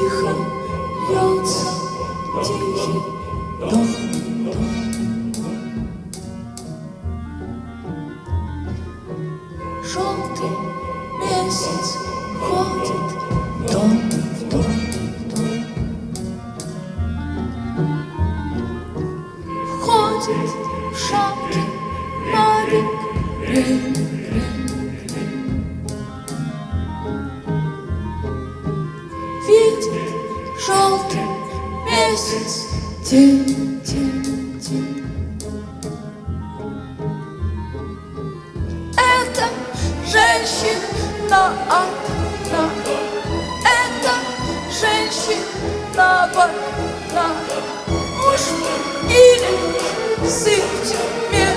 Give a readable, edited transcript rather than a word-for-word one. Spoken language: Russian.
Тихо льется тихий дом. Желтый месяц ходит дом в дом. Входит в шапки Марик. Видит желтый месяц день, день, день. Это женщина одна, это женщина больна. Муж или сын в тюрьме.